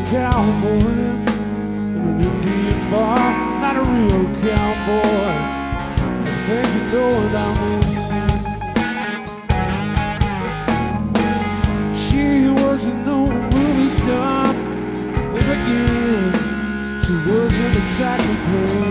cowboy in an Indian bar, not a real cowboy. I think you know what I mean. She wasn't no movie star. Then again, she wasn't exactly great.